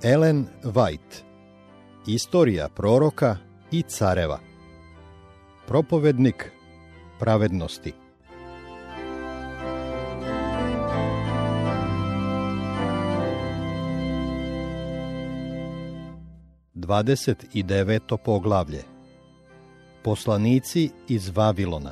Ellen White. Istorija proroka i careva. Propovednik pravednosti. Dvadeset i deveto poglavlje. Poslanici iz Vavilona.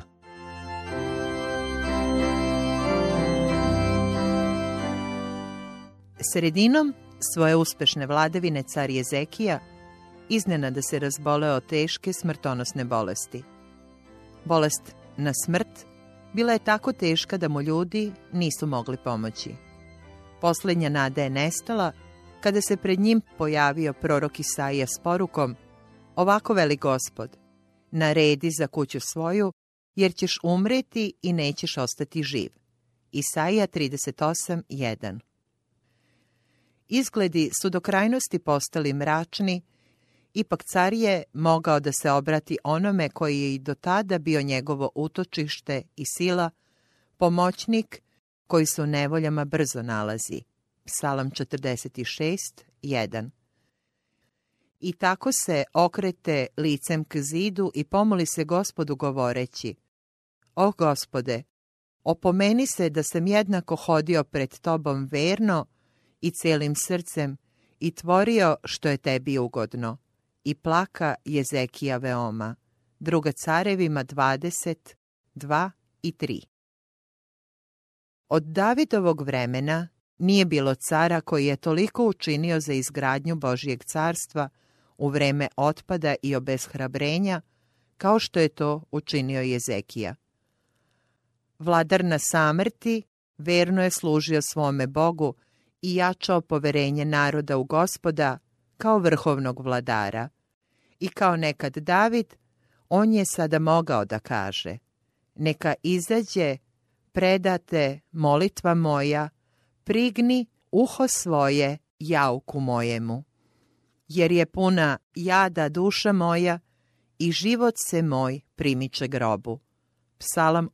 Sredinom svoje uspešne vladavine car Jezekija iznenada se razboleo od teške smrtonosne bolesti. Bolest na smrt bila je tako teška da mu ljudi nisu mogli pomoći. Poslednja nada je nestala kada se pred njim pojavio prorok Isaija s porukom: "Ovako veli Gospod, naredi za kuću svoju, jer ćeš umreti i nećeš ostati živ." Isaija 38:1. Izgledi su do krajnosti postali mračni, ipak car je mogao da se obrati onome koji je i do tada bio njegovo utočište i sila, pomoćnik koji se u nevoljama brzo nalazi. Psalam 46:1. I tako se okrete licem k zidu i pomoli se Gospodu govoreći: "O Gospode, opomeni se da sam jednako hodio pred tobom verno i celim srcem i tvorio što je tebi ugodno." I plaka Jezekija veoma. Druga Carevima 20:2-3. Od Davidovog vremena nije bilo cara koji je toliko učinio za izgradnju Božjeg carstva u vreme otpada i obeshrabrenja, kao što je to učinio Jezekija. Vladar na samrti verno je služio svome Bogu i jačao poverenje naroda u Gospoda kao vrhovnog vladara. I kao nekad David, on je sada mogao da kaže: "Neka izađe predate molitva moja, prigni uho svoje jauku mojemu. Jer je puna jada duša moja i život se moj primiče grobu." Psalam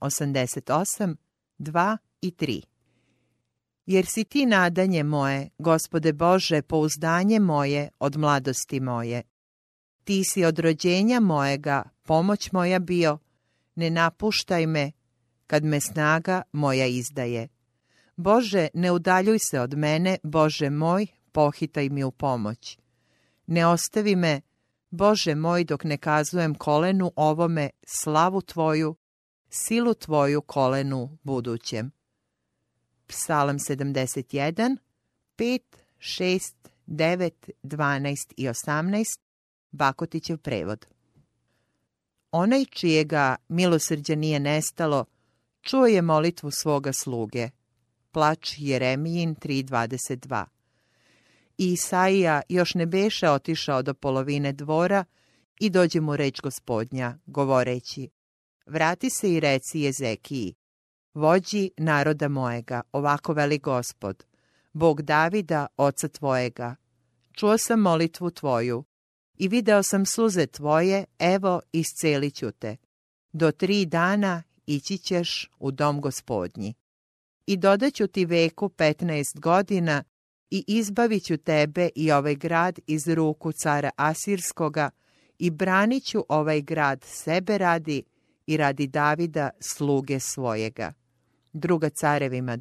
88:2-3. Jer si ti nadanje moje, Gospode Bože, pouzdanje moje od mladosti moje. Ti si od rođenja mojega pomoć moja bio, ne napuštaj me kad me snaga moja izdaje. Bože, ne udaljuj se od mene, Bože moj, pohitaj mi u pomoć. Ne ostavi me, Bože moj, dok ne kazujem kolenu ovome slavu Tvoju, silu Tvoju kolenu budućem. Psalam 71:5, 6, 9, 12 i 18, Bakotićev prevod. Onaj čijega milosrđa nije nestalo, čuo je molitvu svoga sluge. Plač Jeremijin 3:22. I Isaija još ne beše otišao do polovine dvora i dođe mu reč Gospodnja, govoreći: "Vrati se i reci Jezekiji, vođi naroda mojega, ovako veli Gospod, Bog Davida, oca tvojega. Čuo sam molitvu tvoju i video sam suze tvoje, evo iscelit ću te. Do 3 dana ići ćeš u dom Gospodnji. I dodaću ti veku 15 godina i izbavit ću tebe i ovaj grad iz ruku cara Asirskoga i branit ću ovaj grad sebe radi i radi Davida sluge svojega." Druga Carevima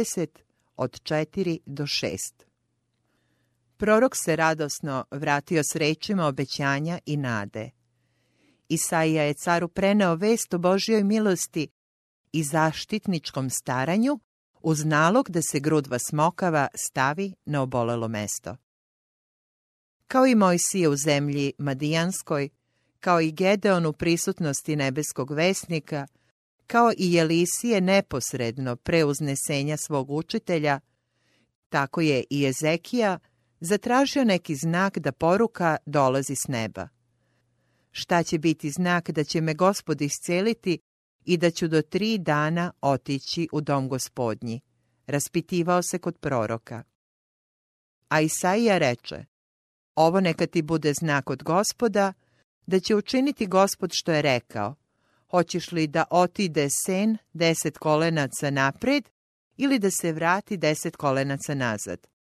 20:4-6. Prorok se radosno vratio s rečima obećanja i nade. Isaija je caru preneo vest o Božjoj milosti i zaštitničkom staranju uz nalog da se grudva smokava stavi na obolelo mesto. Kao i Mojsije u zemlji Madijanskoj, kao i Gedeon u prisutnosti nebeskog vesnika, kao i Jelisije neposredno pre uznesenja svog učitelja, tako je i Jezekija zatražio neki znak da poruka dolazi s neba. Šta će biti znak da će me Gospod isceliti i da ću do 3 dana otići u dom Gospodnji? Raspitivao se kod proroka. A Isaija reče: "Ovo neka ti bude znak od Gospoda, da će učiniti Gospod što je rekao. Hoćeš li da otide sen 10 kolenaca napred ili da se vrati 10 kolenaca nazad?"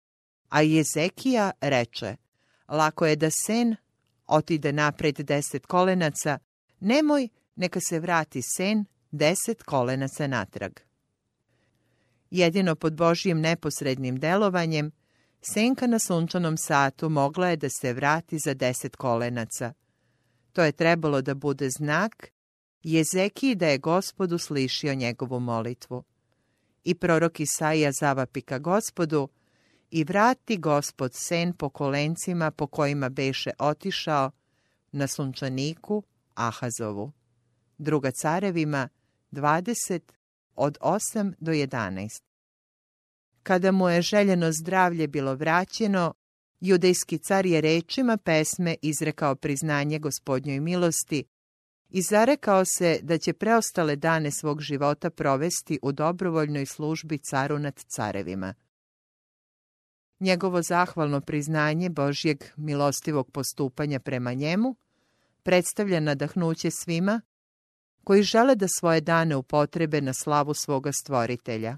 A Jezekija reče, lako je da sen otide napred 10 kolenaca, nemoj, neka se vrati sen 10 kolenaca natrag. Jedino pod Božjim neposrednim delovanjem, senka na sunčanom satu mogla je da se vrati za 10 kolenaca. To je trebalo da bude znak Jezekiji da je Gospodu slišio njegovu molitvu. I prorok Isaija zavapi ka Gospodu, i vrati Gospod sen po kolencima po kojima beše otišao na sunčaniku Ahazovu. Druga Carevima 20 od 8 do 11. Kada mu je željeno zdravlje bilo vraćeno, judejski car je rečima pesme izrekao priznanje Gospodnjoj milosti i zarekao se da će preostale dane svog života provesti u dobrovoljnoj službi caru nad carevima. Njegovo zahvalno priznanje Božjeg milostivog postupanja prema njemu predstavlja nadahnuće svima koji žele da svoje dane upotrebe na slavu svoga Stvoritelja.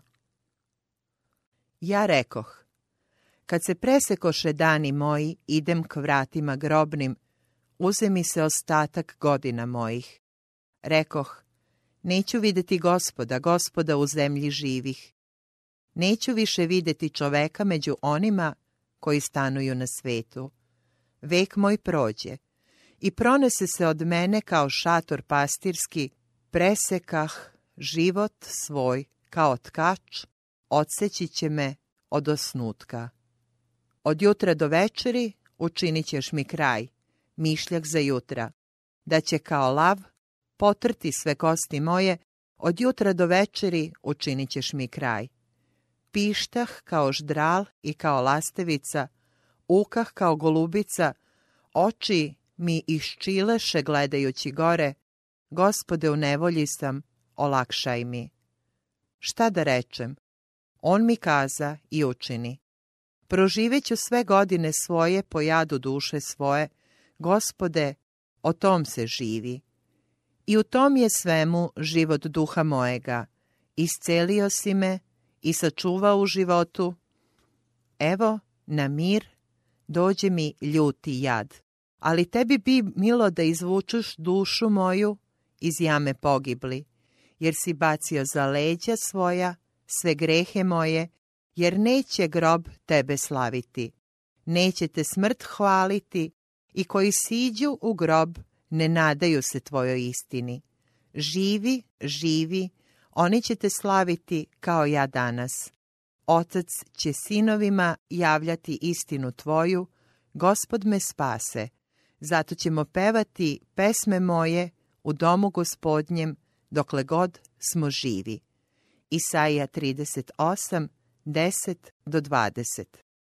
Ja rekoh, kad se presekoše dani moji, idem k vratima grobnim, uze mi se ostatak godina mojih. Rekoh, neću videti Gospoda u zemlji živih. Neću više videti čoveka među onima koji stanuju na svetu. Vek moj prođe i pronese se od mene kao šator pastirski, presekah život svoj kao tkač, odseći će me od osnutka. Od jutra do večeri učinit ćeš mi kraj, mišljak za jutra, da će kao lav potrti sve kosti moje, od jutra do večeri učinit ćeš mi kraj. Pištah kao ždral i kao lastevica, ukah kao golubica, oči mi iščileše gledajući gore, Gospode, u nevolji sam, olakšaj mi. Šta da rečem? On mi kaza i učini. Proživeću sve godine svoje po jadu duše svoje, Gospode, o tom se živi. I u tom je svemu život duha mojega. Iscelio si me i sačuvao u životu. Evo, na mir dođe mi ljuti jad. Ali tebi bi milo da izvučeš dušu moju iz jame pogibli, jer si bacio za leđa svoja sve grehe moje, jer neće grob tebe slaviti. Neće te smrt hvaliti i koji siđu u grob ne nadaju se tvojoj istini. Živi, živi, oni će te slaviti kao ja danas. Otac će sinovima javljati istinu tvoju, Gospod me spase, zato ćemo pevati pesme moje u domu Gospodnjem dokle god smo živi. Isaija 38, 10 do 20.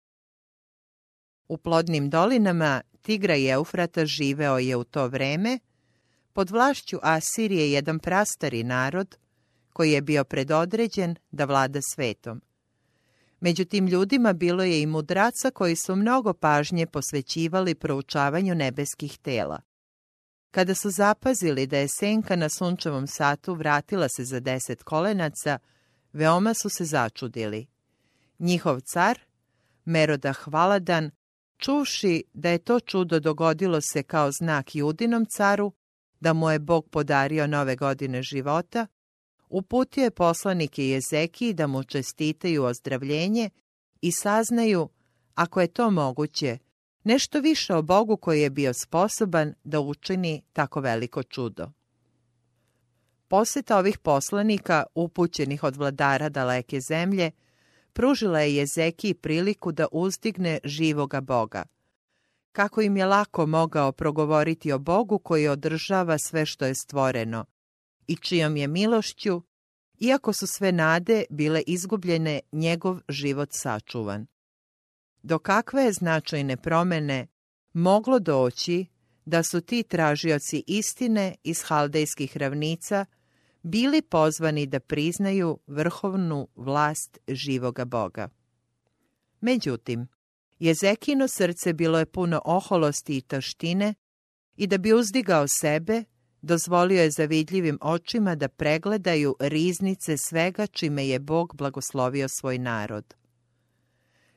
U plodnim dolinama Tigra i Eufrata živeo je u to vreme pod vlašću Asirije jedan prastari narod koji je bio predodređen da vlada svetom. Među tim ljudima bilo je i mudraca koji su mnogo pažnje posvećivali proučavanju nebeskih tela. Kada su zapazili da je senka na sunčevom satu vratila se za 10 kolenaca, veoma su se začudili. Njihov car, Merodah Valadan, čuvši da je to čudo dogodilo se kao znak Judinom caru, da mu je Bog podario nove godine života, uputio je poslanike Jezekiji da mu čestitaju ozdravljenje i saznaju, ako je to moguće, nešto više o Bogu koji je bio sposoban da učini tako veliko čudo. Poseta ovih poslanika, upućenih od vladara daleke zemlje, pružila je Jezekiji priliku da uzdigne živoga Boga. Kako im je lako mogao progovoriti o Bogu koji održava sve što je stvoreno i čijom je milošću, iako su sve nade bile izgubljene, njegov život sačuvan. Do kakve je značajne promene moglo doći da su ti tražioci istine iz haldejskih ravnica bili pozvani da priznaju vrhovnu vlast živoga Boga. Međutim, Jezekino srce bilo je puno oholosti i taštine i da bi uzdigao sebe, dozvolio je zavidljivim očima da pregledaju riznice svega čime je Bog blagoslovio svoj narod.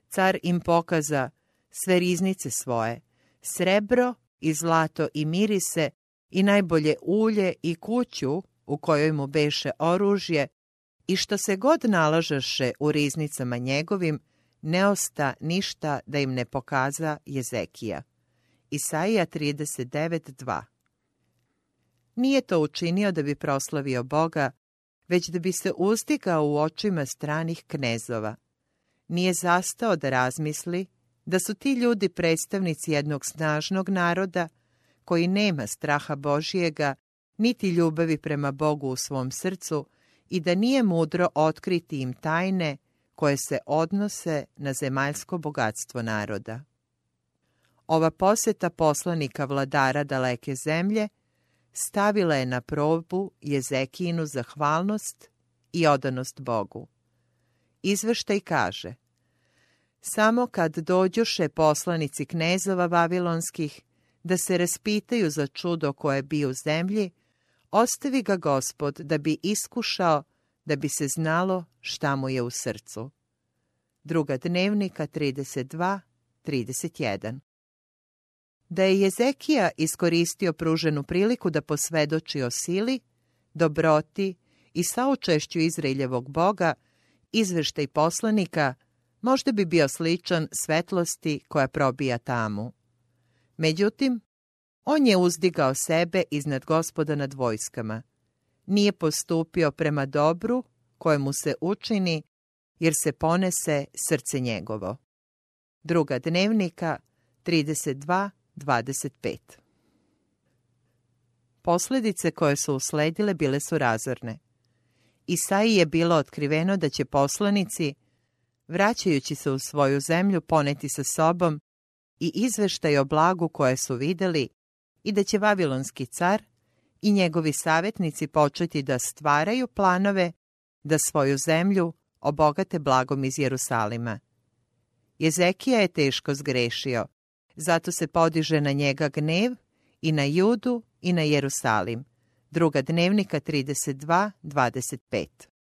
Car im pokaza sve riznice svoje, srebro i zlato i mirise i najbolje ulje i kuću u kojoj mu beše oružje i što se god nalažaše u riznicama njegovim, ne osta ništa da im ne pokaza Jezekija. Isaija 39:2. Nije to učinio da bi proslavio Boga, već da bi se uzdigao u očima stranih knezova. Nije zastao da razmisli da su ti ljudi predstavnici jednog snažnog naroda koji nema straha Božijega, niti ljubavi prema Bogu u svom srcu i da nije mudro otkriti im tajne koje se odnose na zemaljsko bogatstvo naroda. Ova poseta poslanika vladara daleke zemlje stavila je na probu Jezekijinu zahvalnost i odanost Bogu. Izveštaj kaže: samo kad dođoše poslanici knezova vavilonskih da se raspitaju za čudo koje bi u zemlji, ostavi ga Gospod da bi iskušao, da bi se znalo šta mu je u srcu. Druga Dnevnika 32:31. Da je Jezekija iskoristio pruženu priliku da posvedoči o sili, dobroti i saučešću Izraeljevog Boga, izveštaj poslanika možda bi bio sličan svetlosti koja probija tamu. Međutim, on je uzdigao sebe iznad Gospoda nad vojskama. Nije postupio prema dobru koje mu se učini, jer se ponese srce njegovo. Druga Dnevnika 32:25. Posljedice koje su usledile bile su razorne. Isaiji je bilo otkriveno da će poslanici, vraćajući se u svoju zemlju, poneti sa sobom i izveštaj o blagu koje su vidjeli i da će vavilonski car i njegovi savjetnici početi da stvaraju planove da svoju zemlju obogate blagom iz Jerusalima. Jezekija je teško zgrešio, zato se podiže na njega gnev i na Judu i na Jerusalim. Druga Dnevnika 32:25.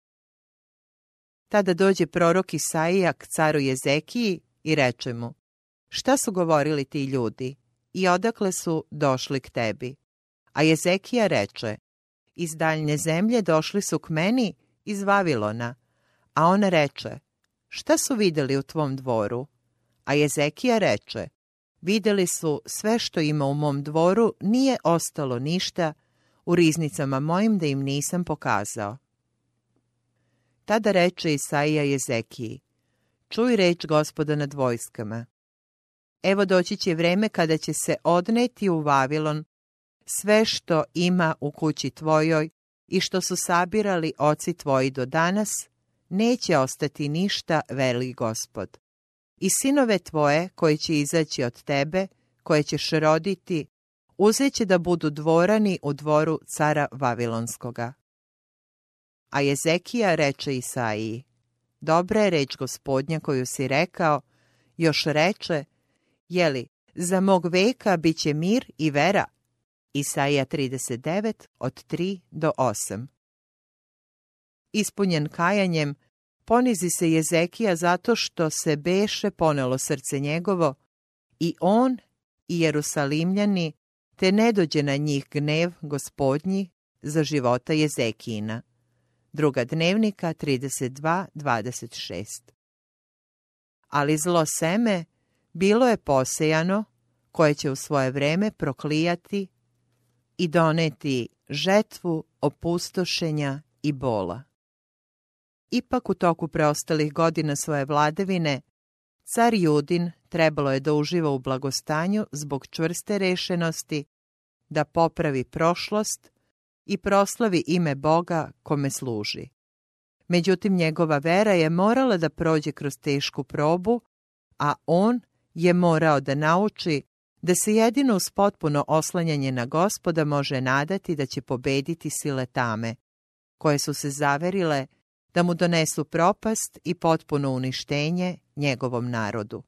Tada dođe prorok Isaija k caru Jezekiji i reče mu: šta su govorili ti ljudi i odakle su došli k tebi? A Jezekija reče: iz daljnje zemlje došli su k meni iz Vavilona. A on reče: šta su vidjeli u tvom dvoru? A Jezekija reče: vidjeli su sve što ima u mom dvoru, nije ostalo ništa u riznicama mojim da im nisam pokazao. Tada reče Isaija Jezekiji: čuj reč Gospoda nad vojskama. Evo doći će vreme kada će se odneti u Vavilon sve što ima u kući tvojoj i što su sabirali oci tvoji do danas, neće ostati ništa, veli Gospod. I sinove tvoje koji će izaći od tebe, koje ćeš roditi, uzet će da budu dvorani u dvoru cara Vavilonskoga. A Jezekija reče Isaiji: dobra je reč Gospodnja koju si rekao, još reče: jeli, za mog veka bit će mir i vera. Isaija 39:3-8. Ispunjen kajanjem, ponizi se Jezekija zato što se beše ponelo srce njegovo, i on i Jerusalimljani, te ne dođe na njih gnev Gospodnji za života Jezekijina. Druga Dnevnika 32:26. Ali zlo seme bilo je posejano, koje će u svoje vreme proklijati i doneti žetvu opustošenja i bola. Ipak u toku preostalih godina svoje vladavine, car Judin trebalo je da uživa u blagostanju zbog čvrste rešenosti, da popravi prošlost i proslavi ime Boga kome služi. Međutim, njegova vera je morala da prođe kroz tešku probu, a on je morao da nauči da se jedino uz potpuno oslanjanje na Gospoda može nadati da će pobediti sile tame, koje su se zaverile da mu donesu propast i potpuno uništenje njegovom narodu.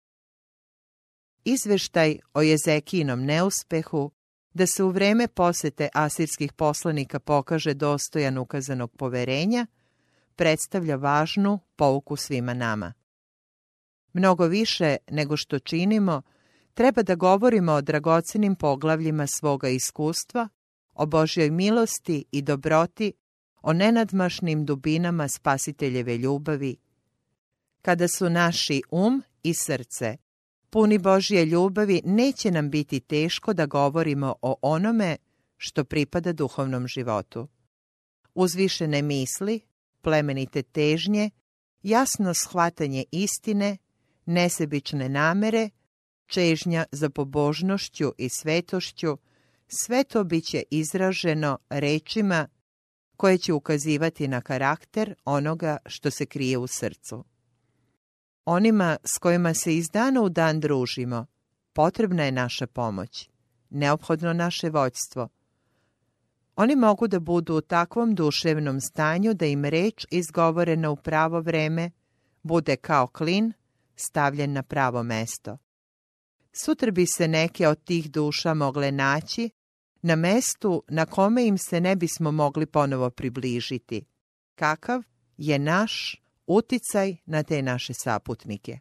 Izveštaj o Jezekijinom neuspehu da se u vreme posete asirskih poslanika pokaže dostojan ukazanog poverenja, predstavlja važnu pouku svima nama. Mnogo više nego što činimo, treba da govorimo o dragocenim poglavljima svoga iskustva, o Božjoj milosti i dobroti, o nenadmašnim dubinama Spasiteljeve ljubavi. Kada su naši i srce puni Božje ljubavi, neće nam biti teško da govorimo o onome što pripada duhovnom životu. Uzvišene misli, plemenite težnje, jasno shvatanje istine, nesebične namere, čežnja za pobožnošću i svetošću, sve to biće izraženo rečima koje će ukazivati na karakter onoga što se krije u srcu. Onima s kojima se iz dana u dan družimo, potrebna je naša pomoć, neophodno naše vođstvo. Oni mogu da budu u takvom duševnom stanju da im reč izgovorena u pravo vreme bude kao klin stavljen na pravo mesto. Sutra bi se neke od tih duša mogle naći na mestu na kome im se ne bismo mogli ponovo približiti. Kakav je naš uticaj na te naše saputnike?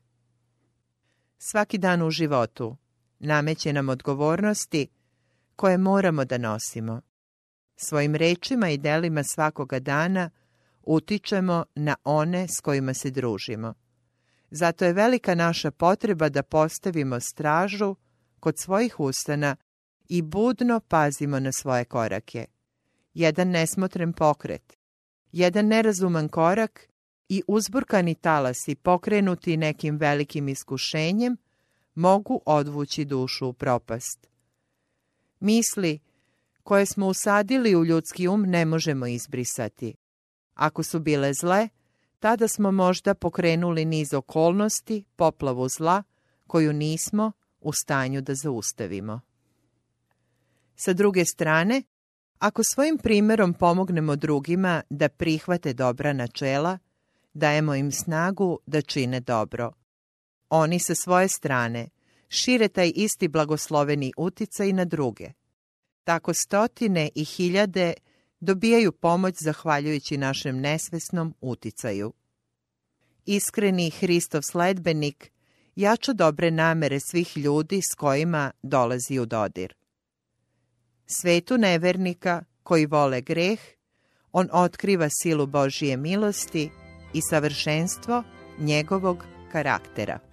Svaki dan u životu nameće nam odgovornosti koje moramo da nosimo. Svojim rečima i delima svakoga dana utičemo na one s kojima se družimo. Zato je velika naša potreba da postavimo stražu kod svojih ustana i budno pazimo na svoje korake. Jedan nesmotren pokret, jedan nerazuman korak i uzburkani talasi pokrenuti nekim velikim iskušenjem mogu odvući dušu u propast. Misli koje smo usadili u ljudski ne možemo izbrisati. Ako su bile zle, tada smo možda pokrenuli niz okolnosti, poplavu zla, koju nismo u stanju da zaustavimo. Sa druge strane, ako svojim primjerom pomognemo drugima da prihvate dobra načela, dajemo im snagu da čine dobro. Oni sa svoje strane šire taj isti blagosloveni uticaj na druge. Tako stotine i hiljade dobijaju pomoć zahvaljujući našem nesvesnom uticaju. Iskreni Hristov sledbenik jača dobre namere svih ljudi s kojima dolazi u dodir. Svetu nevernika koji vole greh, on otkriva silu Božje milosti i savršenstvo njegovog karaktera.